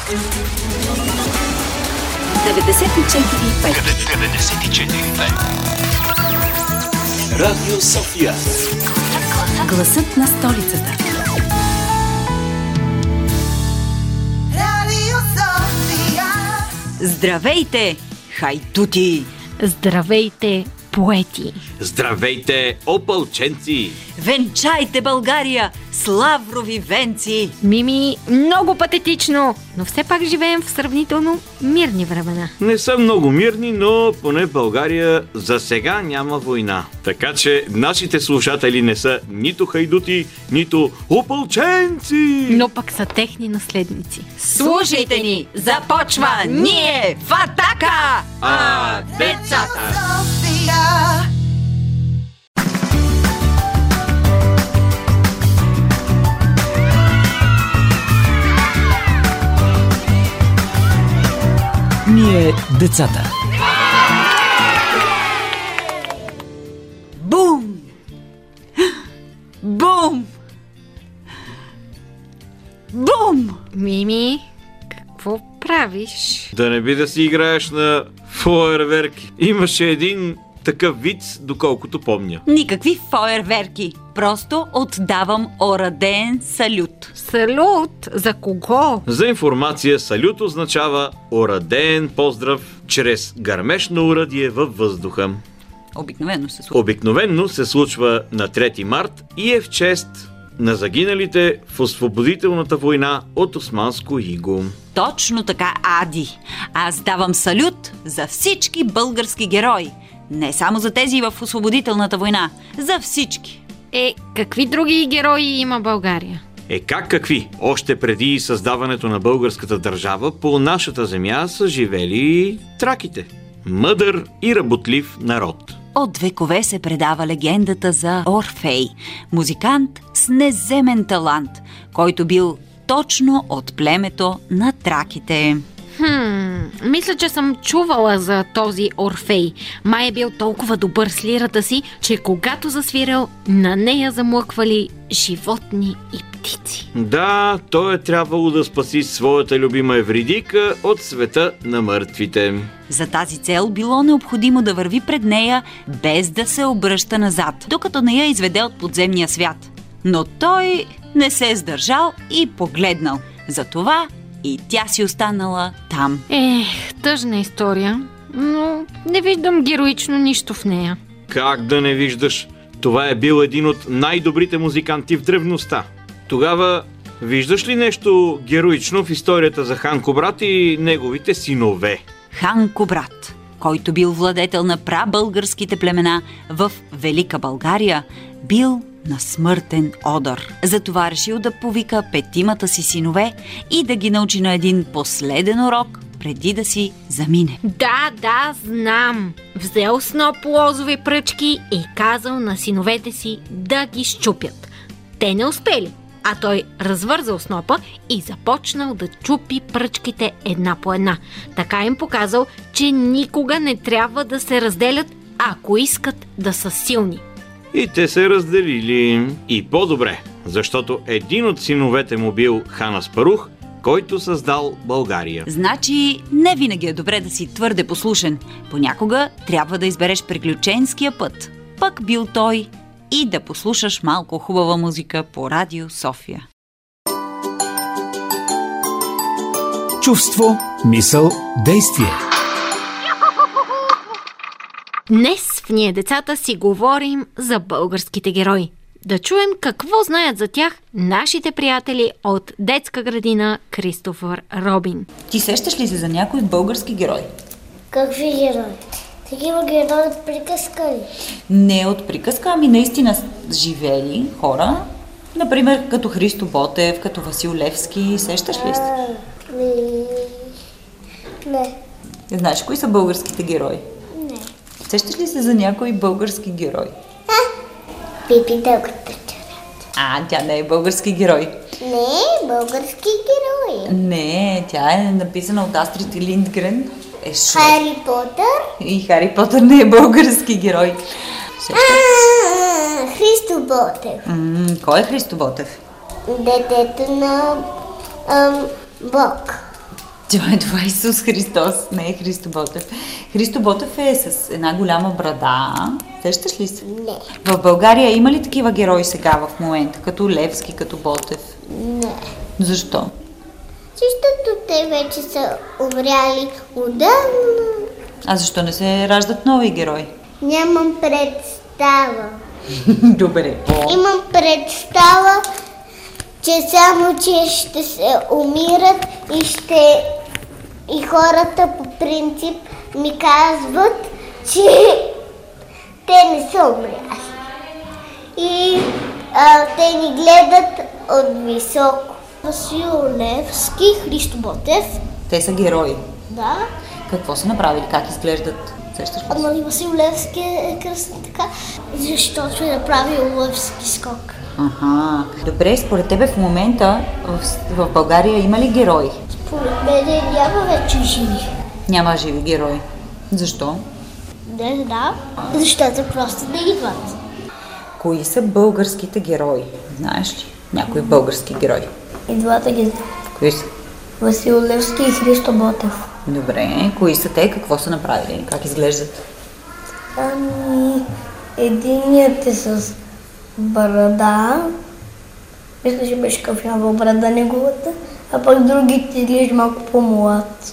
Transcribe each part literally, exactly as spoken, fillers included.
деветдесет и четири и пет. деветдесет и четири и пет. Радио София. Гласът на столицата. Радио София. Здравейте, хайдути! Здравейте, поети! Здравейте, опълченци! Венчайте България с лаврови венци! Мими, много патетично, но все пак живеем в сравнително мирни времена. Не са много мирни, но поне в България за сега няма война. Така че нашите слушатели не са нито хайдути, нито опълченци! Но пък са техни наследници. Слушайте ни! Започва ние в атака! А децата! София. Ние децата. Бум! Бум! Бум! Мими, какво правиш? Да не би да си играеш на фойерверки. Имаше един такъв виц, доколкото помня. Никакви фойерверки. Просто отдавам ораден салют. Салют? За кого? За информация, салют означава ораден поздрав чрез гърмеж на оръдие във въздуха. Обикновено се случва. Обикновенно се случва на трети март и е в чест на загиналите в освободителната война от османско иго. Точно така, Ади. Аз давам салют за всички български герои. Не само за тези в освободителната война. За всички. Е, какви други герои има България? Е как какви? Още преди създаването на българската държава по нашата земя са живели траките. Мъдър и работлив народ. От векове се предава легендата за Орфей, музикант с неземен талант, който бил точно от племето на траките. Хм, мисля, че съм чувала за този Орфей. Май е бил толкова добър с лирата си, че когато засвирал, на нея замлъквали животни и птици. Да, той е трябвало да спаси своята любима Евридика от света на мъртвите. За тази цел било необходимо да върви пред нея без да се обръща назад, докато не я изведе от подземния свят. Но той не се е сдържал и погледнал. Затова и тя си останала там. Ех, тъжна история, но не виждам героично нищо в нея. Как да не виждаш? Това е бил един от най-добрите музиканти в древността. Тогава виждаш ли нещо героично в историята за Хан Кубрат и неговите синове? Хан Кубрат, който бил владетел на прабългарските племена в Велика България, бил на смъртен одър. Затова решил да повика петимата си синове и да ги научи на един последен урок, преди да си замине. Да, да, знам. Взел сноп лозови пръчки и казал на синовете си да ги счупят. Те не успели, а той развързал снопа и започнал да чупи пръчките една по една. Така им показал, че никога не трябва да се разделят, ако искат да са силни. И те се разделили. И по-добре, защото един от синовете му бил хан Аспарух, който създал България. Значи не винаги е добре да си твърде послушен. Понякога трябва да избереш приключенския път. Пък бил той и да послушаш малко хубава музика по Радио София. Чувство, мисъл, действие. Днес в Ние децата си говорим за българските герои. Да чуем какво знаят за тях нашите приятели от детска градина Кристофър Робин. Ти сещаш ли се за някой български герой? Какви герои? Такива герои от приказка ли? Не от приказка, ами наистина живели хора. Например, като Христо Ботев, като Васил Левски. Сещаш ли се? А, ми... Не. Не знаеш кои са българските герои? Не. Сещаш ли се за някой български герой? Пипи дългата червята. А, тя не е български герой. Не, български герои. Не, тя е написана от Астрид Линдгрен. Е Шрек. Хари Потър. И Хари Потър не е български герой. Сещаш? А, Христо Ботев. М, кой е Христо Ботев? Детето на ам, Бог. Това е, това е Исус Христос, не е Христо Ботев. Христо Ботев е с една голяма брада. Сещаш ли се? Не. В България има ли такива герои сега в момента, като Левски, като Ботев? Не. Защо? Защото те вече са умряли отдавна. А защо не се раждат нови герои? Нямам представа. Добре. Имам представа, че само, че ще се умират и ще... И хората по принцип ми казват, че те не са умряли. И а, те ни гледат от високо. Васил Левски, Христо Ботев. Те са герои. Да. Какво са направили? Как изглеждат? Сещаш ли? Нали Васил Левски е кръстен така, защото е направил левски скок. Аха. Добре, според тебе в момента в, в България има ли герои? Според мен няма вече живи. Няма живи герои. Защо? Не знам, защото просто не идват. Кои са българските герои? Знаеш ли? Някои български герои. И двата ги знам. Кои са? Васил Левски и Христо Ботев. Добре, кои са те? Какво са направили? Как изглеждат? Ами, единият е с брада. Мисля, че беше кафява брада неговата, а пък другите изглежда малко по-млад.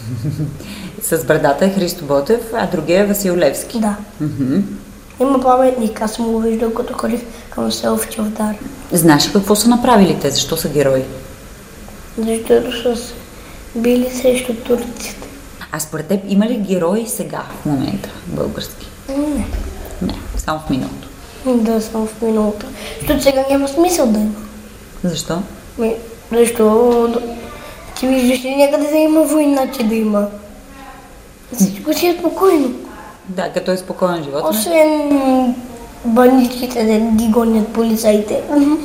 С брадата е Христо Ботев, а другия е Васил Левски. Да. Мгм. Има паметник, аз съм го виждал, като ходих към село в Чавдар. Знаеш ли какво са направили те? Защо са герои? Защото са се били срещу турците. А според теб има ли герои сега, в момента, български? Не. Не, само в миналото. Да, само в миналото. Защото сега няма смисъл да има. Защо? Ми, защо ти виждаш ли някъде да има война, че да има? Всичко си е спокойно. Да, като е спокоен живот. не? Освен бандитите да ги гонят полицаите.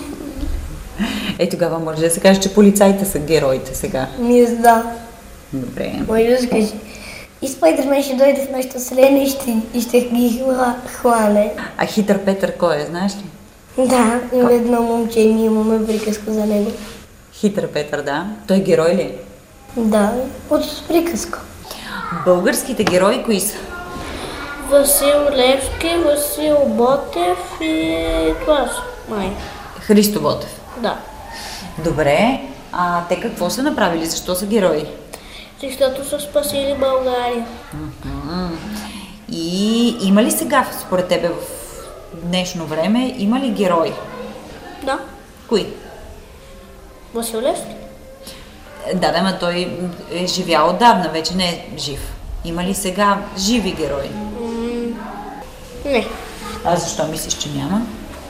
Е, тогава може да се каже, че полицаите са героите сега. Ми да. Добре. Може да се каже. И Спайдермен ще дойде в нашата вселена и ще, и ще ги хла, хване. А хитър Петър кой е, знаеш ли? Да, има едно момче, ние имаме приказка за него. Хитър Петър, да. Той герой ли е? Да, от приказка. Българските герои кои са? Васил Левски, Васил Ботев и това са май. Христо Ботев. Да. Добре. А те какво са направили? Защо са герои? Защото са спасили България. М. И има ли сега, според тебе, в днешно време, има ли герои? Да. Кои? Васил Левски? Да, да, но той е живял отдавна, вече не е жив. Има ли сега живи герои? Не. А защо мислиш, че няма?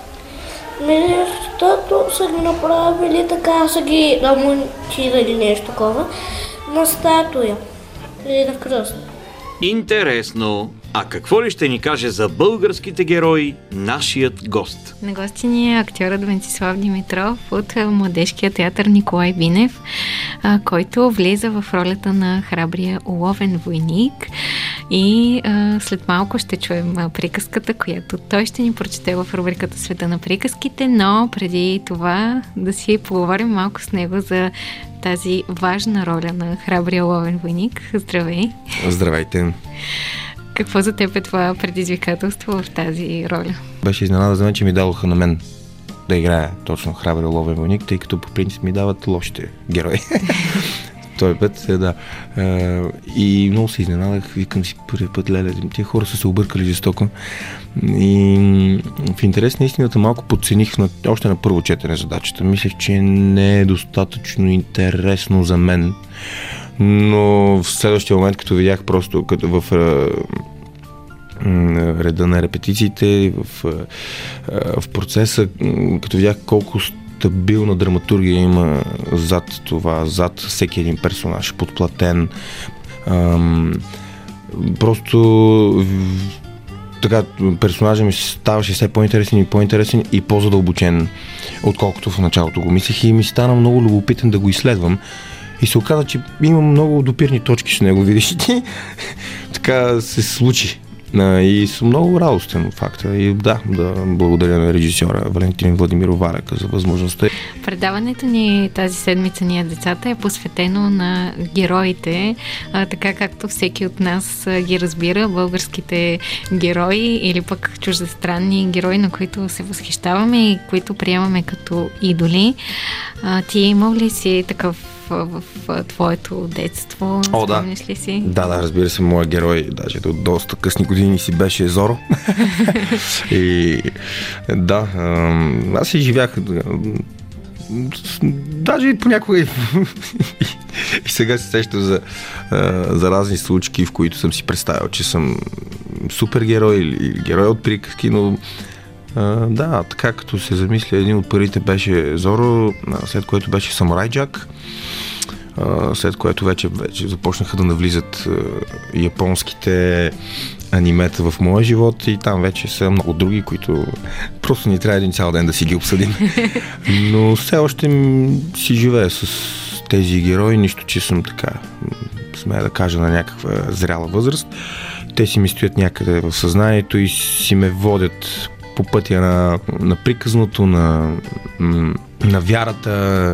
Не, защото са ги направили така, са ги ремонтирали нещо такова на статуя или на кръст. Интересно. А какво ли ще ни каже за българските герои нашият гост? На гости ни е актьорът Венцислав Димитров от Младежкия театър Николай Бинев, а, който влиза в ролята на храбрия уловен войник. И а, след малко ще чуем а, приказката, която той ще ни прочете в рубриката Света на приказките, но преди това да си поговорим малко с него за тази важна роля на храбрия уловен войник. Здравей! Здравейте! Какво за теб е това предизвикателство в тази роля? Беше изненада за мен, че ми дадоха на мен да играя точно храбрия ловен войник, тъй като по принцип ми дават лошите герои. Той път, да. И много се изненадах, викам си първи път, леле, тия хора са се объркали жестоко. И в интерес на истината малко подцених на, още на първо четене задачата. Мислех, че не е достатъчно интересно за мен. Но в следващия момент, като видях просто като в реда на репетициите, в, в процеса, като видях колко стабилна драматургия има зад това, зад всеки един персонаж, подплатен. Ам, просто така персонажът ми ставаше все по-интересен и по-интересен и по-задълбочен, отколкото в началото го мислех, и ми стана много любопитен да го изследвам. И се оказа, че има много допирни точки с него, видиш ти. Така се случи. А, и съм много радостен от факта. И да, да благодаря на режисьора Валентин Владимиров Валяка за възможността. Предаването ни тази седмица Ние децата е посветено на героите, а, така както всеки от нас а, ги разбира, българските герои или пък чуждестранни герои, на които се възхищаваме и които приемаме като идоли. А, ти имал ли си такъв в, в твоето детство? О, да. Спомниш ли си? Да, да, разбира се, моят герой, даже до доста късни години си беше Зоро. И да, аз си живях даже и понякога и, и сега се сещам за, за разни случки, в които съм си представил, че съм супергерой или герой от приказки, но да, така като се замисля, един от първите беше Зоро, след което беше Самурай Джак, след което вече, вече започнаха да навлизат японските анимета в моя живот и там вече са много други, които просто ни трябва един цял ден да си ги обсъдим. Но все още си живея с тези герои, нищо, че съм така, смея да кажа, на някаква зряла възраст. Те си ми стоят някъде в съзнанието и си ме водят по пътя на, на приказното, на, на вярата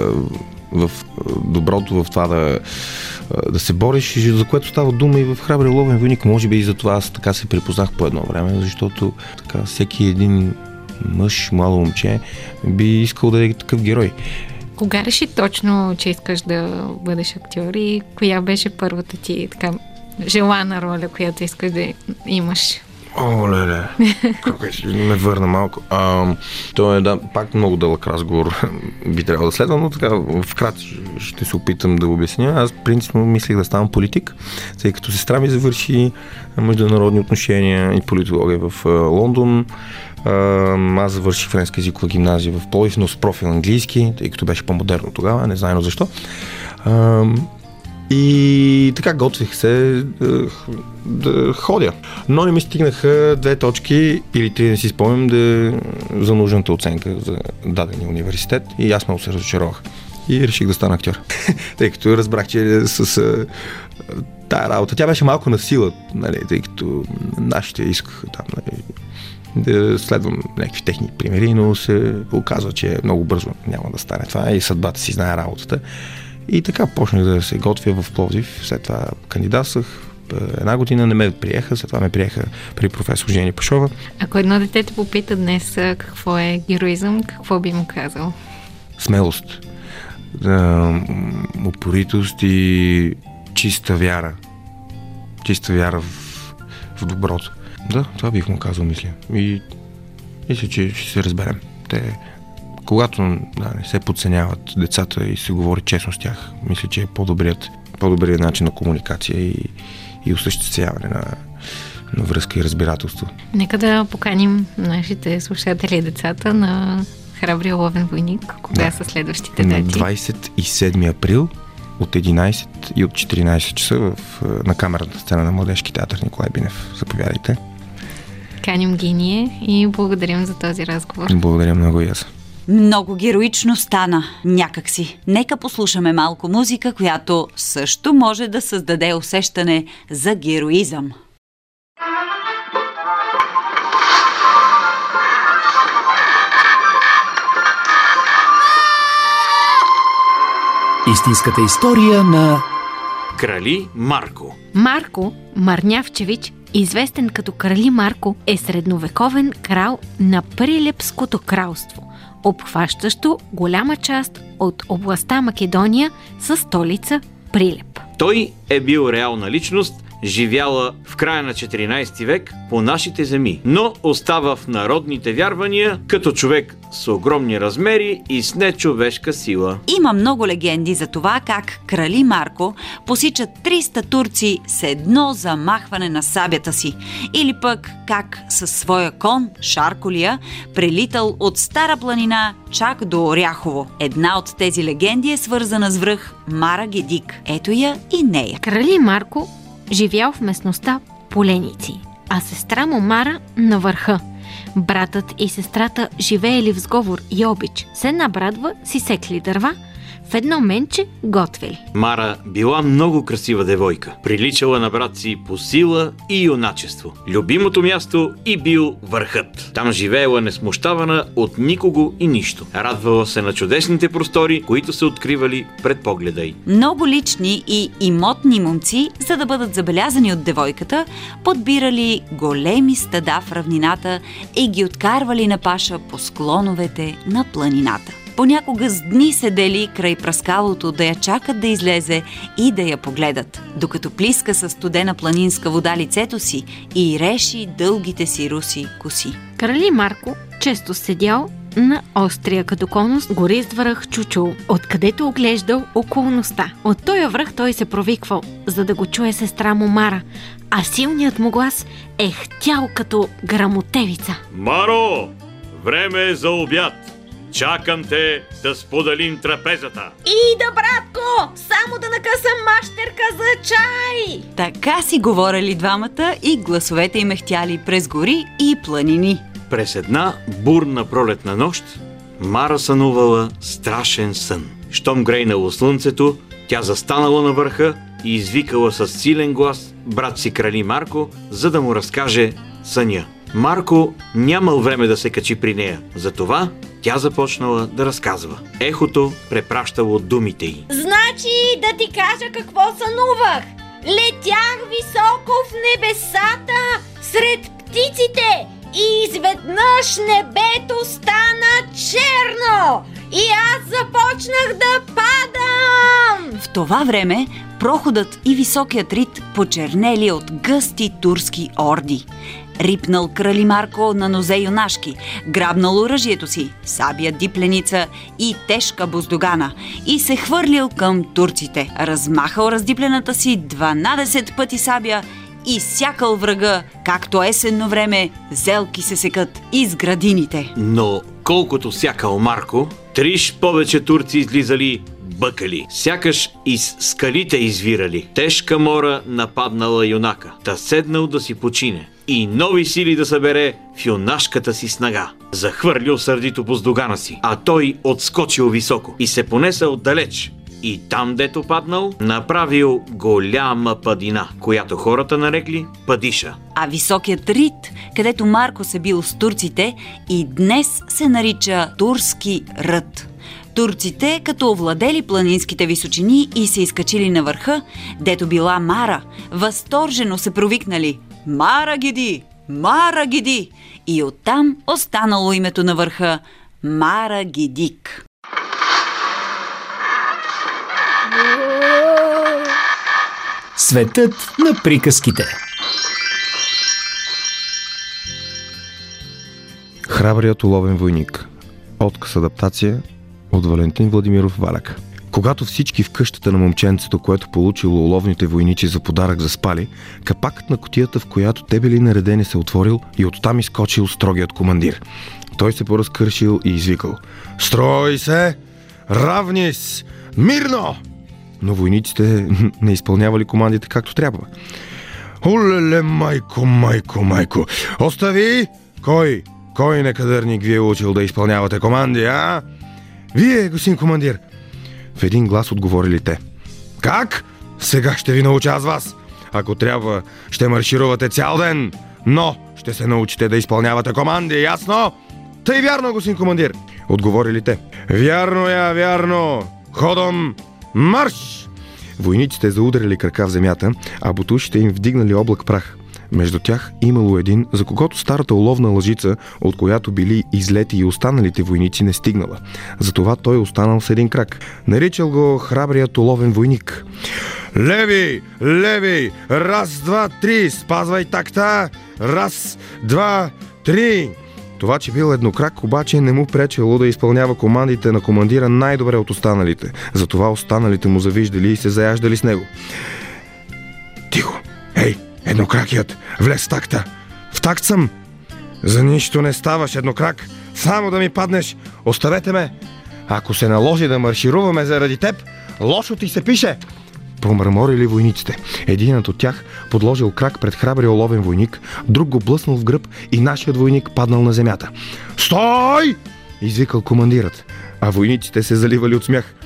в доброто, в това да, да се бориш, за което става дума и в Храбрия ловен войник. Може би и за това аз така се припознах по едно време, защото така всеки един мъж, младо момче би искал да е такъв герой. Кога реши точно, че искаш да бъдеш актьор и коя беше първата ти така желана роля, която искаш да имаш? О, леле, как е, ме върна малко. А, то е, да, пак много дълъг разговор би трябвало да следва, но така вкратце ще се опитам да обясня. Аз принципно мислех да ставам политик, тъй като сестра ми завърши международни отношения и политология в а, Лондон. А, аз завърших френска езикова гимназия в Пловдив, но с профил английски, тъй като беше по-модерно тогава, не знайно защо. А, И така готвих се да, да ходя. Но не ми стигнаха две точки или три, не си спомням, да, за нужната оценка за дадения университет и аз много се разочаровах. И реших да стана актьор. Тъй като разбрах, че с тая работа, тя беше малко на сила, нали, тъй като нашите искаха там, нали, да следвам някакви техни примери, но се оказва, че много бързо няма да стане това и съдбата си знае работата. И така почнах да се готвя в Пловдив, след това кандидатствах, една година не ме приеха, след това ме приеха при професор Жени Пашова. Ако едно дете те попита днес какво е героизъм, какво би му казал? Смелост, упоритост и чиста вяра. Чиста вяра в, в доброто. Да, това бих му казал, мисля. И мисля, че ще се разберем. Те, когато да, не се подценяват децата и се говори честно с тях, мисля, че е по-добрият, по-добрият начин на комуникация и, и осъществяване на, на връзка и разбирателство. Нека да поканим нашите слушатели и децата на Храбрия ловен войник. Кога да. са следващите дати? На двадесет и седми април от единадесет и от четиринадесет часа в, на камерната сцена на Младежки театър Николай Бинев. Заповядайте. Каним ги ние и благодарим за този разговор. Благодаря много и аз. Много героично стана някакси. Нека послушаме малко музика, която също може да създаде усещане за героизъм. Истинската история на Крали Марко. Марко Марнявчевич, известен като Крали Марко, е средновековен крал на Прилепското кралство, обхващащо голяма част от областта Македония със столица Прилеп. Той е бил реална личност, живяла в края на четиринадесети век по нашите земи, но остава в народните вярвания като човек с огромни размери и с нечовешка сила. Има много легенди за това как Крали Марко посича триста турци с едно замахване на сабята си, или пък как със своя кон Шарколия прелитал от Стара планина чак до Оряхово. Една от тези легенди е свързана с връх Мара Гедик. Ето я и нея. Крали Марко живял в местността Поленици, а сестра му Мара на върха. Братът и сестрата живеели в сговор и обич. С една брадва си секли дърва, в едно менче готвели. Мара била много красива девойка. Приличала на брат си по сила и юначество. Любимото място и бил върхът. Там живеела несмущавана от никого и нищо. Радвала се на чудесните простори, които се откривали пред погледа й. Много лични и имотни момци, за да бъдат забелязани от девойката, подбирали големи стада в равнината и ги откарвали на паша по склоновете на планината. Понякога с дни седели край пръскалото да я чакат да излезе и да я погледат, докато плиска със студена планинска вода лицето си и реши дългите си руси коси. Крали Марко често седял на острия като конус горист връх Чучул, откъдето оглеждал околността. От този връх той се провиквал, за да го чуе сестра му Мара, а силният му глас е хтял като грамотевица. Маро, време е за обяд. Чакам те да споделим трапезата. И да, братко, само да накъсам мащерка за чай. Така си говорили двамата и гласовете им ехтяли през гори и планини. През една бурна пролетна нощ Мара сънувала страшен сън. Щом грейнало слънцето, тя застанала на върха и извикала със силен глас брат си крали Марко, за да му разкаже съня. Марко нямал време да се качи при нея, затова тя започнала да разказва. Ехото препращало думите й. Значи да ти кажа какво сънувах. Летях високо в небесата сред птиците и изведнъж небето стана черно и аз започнах да падам. В това време проходът и високият рид почернели от гъсти турски орди. Рипнал крали Марко на нозе юнашки, грабнал оръжието си, сабия дипленица и тежка буздогана и се хвърлил към турците. Размахал раздиплената си дванадесет пъти сабия и сякал врага, както есенно време зелки се секат из градините. Но колкото сякал Марко, триш повече турци излизали бъкали, сякаш из скалите извирали. Тежка мора нападнала юнака, та седнал да си почине и нови сили да събере в юнашката си снага. Захвърлил сърдито буздогана си, а той отскочил високо и се понесъл далеч. И там, дето паднал, направил голяма падина, която хората нарекли Падиша. А високият рид, където Марко се бил с турците, и днес се нарича Турски рът. Турците, като овладели планинските височини и се изкачили на върха, дето била Мара, възторжено се провикнали «Мара Гиди! Мара Гиди!» и оттам останало името на върха Мара Гидик. Светът на приказките. Храбрият уловен войник. Отказ адаптация от Валентин Владимиров Валяк. Когато всички в къщата на момченцето, което получило уловните войници за подарък, заспали, капакът на кутията, в която те били наредени, се отворил и оттам изкочил строгият командир. Той се поразкършил и извикал: «Строй се! Равнис! Мирно!» Но войниците не изпълнявали командите както трябва. «Олеле, майко, майко, майко! Остави! Кой? Кой некадърник ви е учил да изпълнявате команди, а? Вие, господин командир!» В един глас отговорили те: «Как? Сега ще ви науча аз вас! Ако трябва, ще марширувате цял ден, но ще се научите да изпълнявате команди, ясно?» «Тъй вярно, господин командир!» отговорили те. «Вярно я, вярно! Ходом! Марш!» Войниците заударили крака в земята, а бутушите им вдигнали облак прах. Между тях имало един, за когото старата уловна лъжица, от която били излети и останалите войници, не стигнала. Затова той останал с един крак. Наричал го храбрият уловен войник. «Леви! Леви! Раз, два, три! Спазвай такта! Раз, два, три!» Това, че бил еднокрак, обаче не му пречело да изпълнява командите на командира най-добре от останалите. Затова останалите му завиждали и се заяждали с него. «Тихо! Ей, еднокракият! Влез в такта! В такт съм! За нищо не ставаш, еднокрак! Само да ми паднеш! Оставете ме! Ако се наложи да маршируваме заради теб, лошо ти се пише!» Промърморили войниците. Единът от тях подложил крак пред храбрия уловен войник, друг го блъснал в гръб и нашият войник паднал на земята. «Стой!» извикал командирът, а войниците се заливали от смях.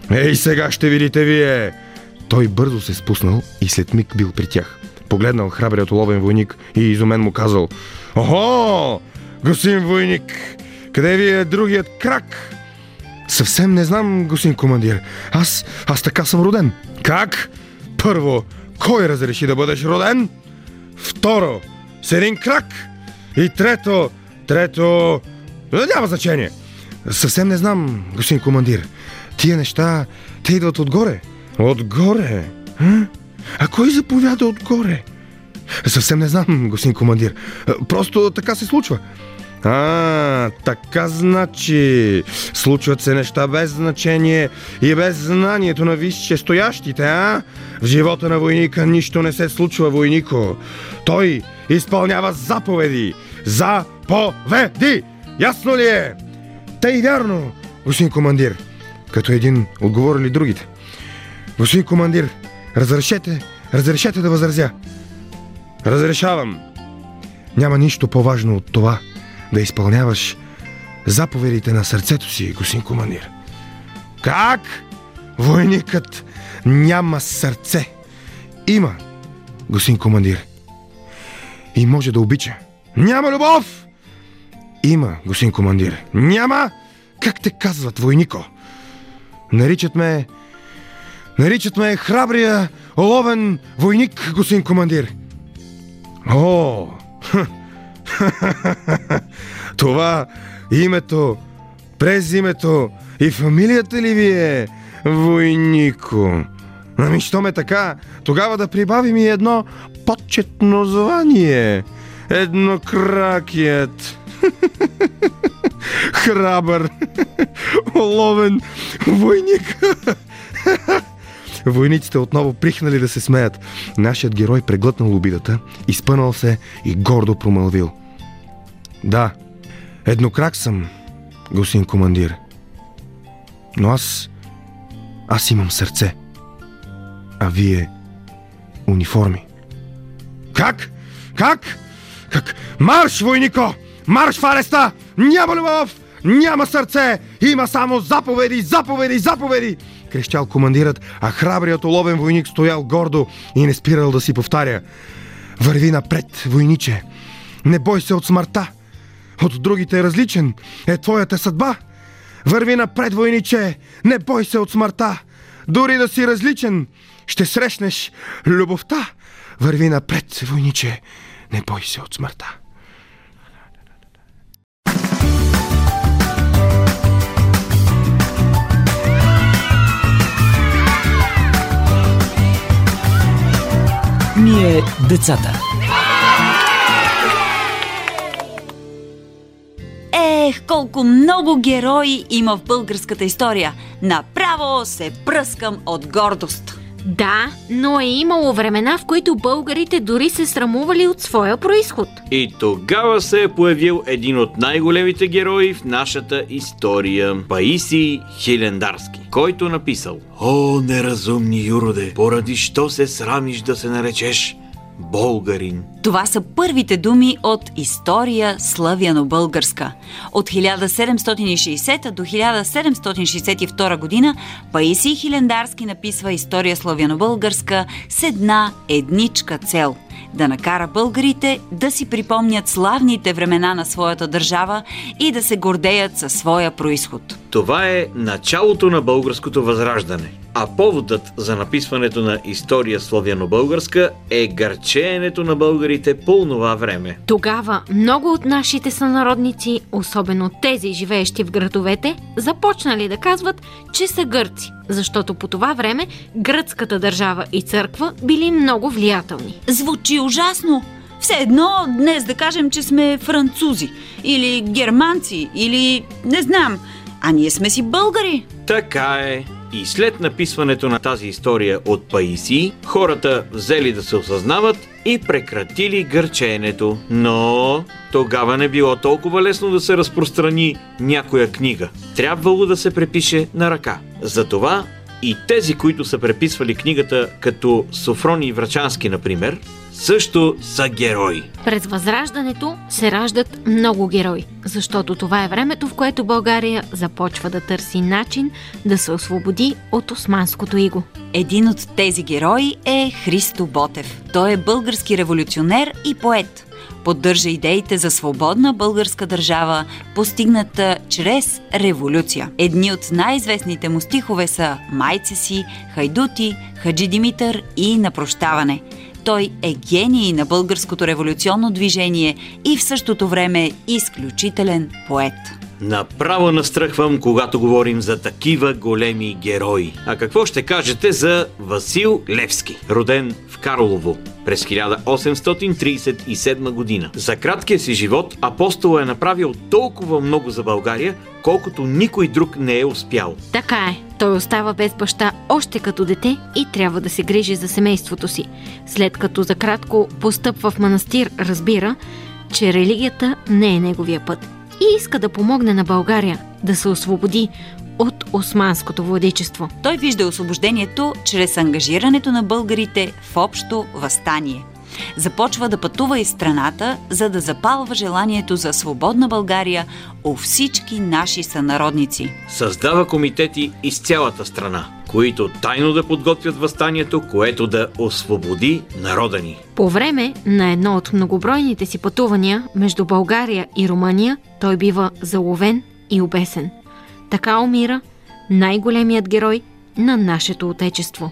Ей, сега ще видите вие! Той бързо се спуснал и след миг бил при тях. Погледнал храбрият оловен войник и изумен му казал: Охо! Господин войник, къде ви е другият крак? Съвсем не знам, господин командир. Аз, аз така съм роден. Как? Първо, кой разреши да бъдеш роден? Второ, с един крак. И трето, трето... Няма значение. Съвсем не знам, господин командир. Тия неща, те идват отгоре. Отгоре? А, а кой заповяда отгоре? Съвсем не знам, господин командир. Просто така се случва. А, така значи. Случват се неща без значение и без знанието на висшестоящите, а? В живота на войника нищо не се случва, войнико. Той изпълнява заповеди. Заповеди! Ясно ли е? Тъй вярно, господин командир. Като един отговорили другите. Господин командир, разрешете, разрешете да възразя. Разрешавам. Няма нищо по-важно от това да изпълняваш заповедите на сърцето си, господин командир. Как? Войникът няма сърце. Има, господин командир. И може да обича. Няма любов. Има, господин командир. Няма. Как те казват, войнико? Наричат ме... Наричат ме храбрия оловен войник, господин командир. О! Това името, през името и фамилията ли ви е, войнико? Ами, що ме така, тогава да прибавим и едно почетно звание. Еднокракият. Храбър. Оловен войник. Войниците отново прихнали да се смеят. Нашият герой преглътнал обидата, изпънал се и гордо промълвил: Да, еднокрак съм, господин командир. Но аз... Аз имам сърце. А вие... униформи. Как? Как? Как? Марш, войнико! Марш в ареста! Няма любов! Няма сърце! Има само заповеди, заповеди, заповеди! Крещял командирът, а храбрият оловен войник стоял гордо и не спирал да си повтаря: Върви напред, войниче! Не бой се от смъртта! От другите е различен, е твоята съдба! Върви напред, войниче! Не бой се от смъртта! Дори да си различен, ще срещнеш любовта! Върви напред, войниче! Не бой се от смъртта! Ние децата. Ех, колко много герои има в българската история. Направо се пръскам от гордост. Да, но е имало времена, в които българите дори се срамували от своя произход. И тогава се е появил един от най-големите герои в нашата история – Паисий Хилендарски, който написал: О, неразумни юроде, поради що се срамиш да се наречеш българин? Това са първите думи от история славяно-българска. От хиляда седемстотин и шейсета до хиляда седемстотин шейсет и втора година Паисий Хилендарски написва история славяно-българска с една едничка цел – да накара българите да си припомнят славните времена на своята държава и да се гордеят със своя произход. Това е началото на българското възраждане. А поводът за написването на история славяно-българска е гърчеенето на българите по онова време. Тогава много от нашите сънародници, особено тези, живеещи в градовете, започнали да казват, че са гърци, защото по това време гръцката държава и църква били много влиятелни. Звучи ужасно! Все едно днес да кажем, че сме французи, или германци, или не знам, а ние сме си българи. Така е. И след написването на тази история от Паисий, хората взели да се осъзнават и прекратили гърчеенето. Но тогава не било толкова лесно да се разпространи някоя книга. Трябвало да се препише на ръка. Затова И тези, които са преписвали книгата, като Софроний Врачански, например, също са герои. През Възраждането се раждат много герои, защото това е времето, в което България започва да търси начин да се освободи от османското иго. Един от тези герои е Христо Ботев. Той е български революционер и поет. Поддържа идеите за свободна българска държава, постигната чрез революция. Едни от най-известните му стихове са «Майце си», «Хайдути», «Хаджи Димитър» и «На прощаване». Той е гений на българското революционно движение и в същото време изключителен поет. Направо настръхвам, когато говорим за такива големи герои. А какво ще кажете за Васил Левски, роден в Карлово през хиляда осемстотин тридесет и седма година? За краткия си живот апостол е направил толкова много за България, колкото никой друг не е успял. Така е. Той остава без баща още като дете и трябва да се грижи за семейството си. След като за кратко постъпва в манастир, разбира, че религията не е неговия път. И иска да помогне на България да се освободи от османското владичество. Той вижда освобождението чрез ангажирането на българите в общо въстание. Започва да пътува из страната, за да запалва желанието за свободна България у всички наши сънародници. Създава комитети из цялата страна, които тайно да подготвят въстанието, което да освободи народа ни. По време на едно от многобройните си пътувания между България и Румъния, той бива заловен и обесен. Така умира най-големият герой на нашето отечество.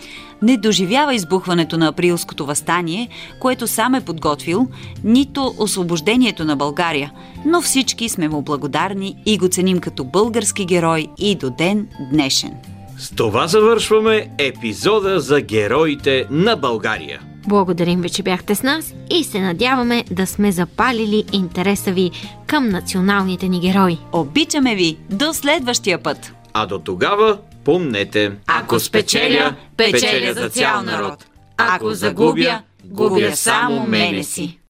Не доживява избухването на априлското въстание, което сам е подготвил, нито освобождението на България, но всички сме му благодарни и го ценим като български герой и до ден днешен. С това завършваме епизода за героите на България. Благодарим ви, че бяхте с нас и се надяваме да сме запалили интереса ви към националните ни герои. Обичаме ви! До следващия път! А до тогава помнете, Ако спечеля, печеля за цял народ. Ако загубя, губя само мене си.